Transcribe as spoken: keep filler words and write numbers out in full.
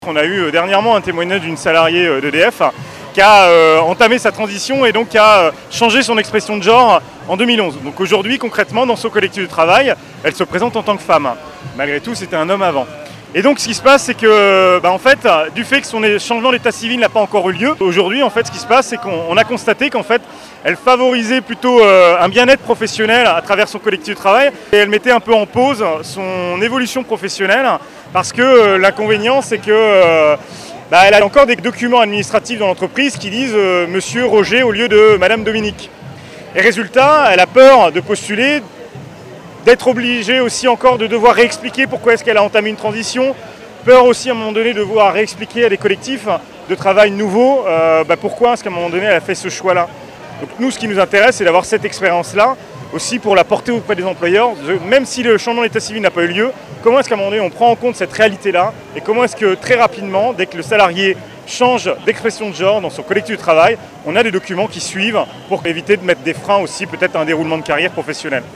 On a eu dernièrement un témoignage d'une salariée d'E D F qui a euh, entamé sa transition et donc qui a euh, changé son expression de genre en deux mille onze. Donc aujourd'hui, concrètement, dans son collectif de travail, elle se présente en tant que femme. Malgré tout, c'était un homme avant. Et donc ce qui se passe, c'est que, bah, en fait, du fait que son changement d'état civil n'a pas encore eu lieu, aujourd'hui, en fait, ce qui se passe, c'est qu'on a constaté qu'en fait, elle favorisait plutôt euh, un bien-être professionnel à travers son collectif de travail et elle mettait un peu en pause son évolution professionnelle parce que euh, l'inconvénient, c'est que euh, bah, elle a encore des documents administratifs dans l'entreprise qui disent euh, Monsieur Roger au lieu de Madame Dominique. Et résultat, elle a peur de postuler, d'être obligée aussi encore de devoir réexpliquer pourquoi est-ce qu'elle a entamé une transition, peur aussi à un moment donné de devoir réexpliquer à des collectifs de travail nouveaux euh, bah pourquoi est-ce qu'à un moment donné elle a fait ce choix-là. Donc nous, ce qui nous intéresse, c'est d'avoir cette expérience-là, aussi pour la porter auprès des employeurs, même si le changement d'état civil n'a pas eu lieu, comment est-ce qu'à un moment donné on prend en compte cette réalité-là et comment est-ce que très rapidement, dès que le salarié change d'expression de genre dans son collectif de travail, on a des documents qui suivent pour éviter de mettre des freins aussi peut-être à un déroulement de carrière professionnelle.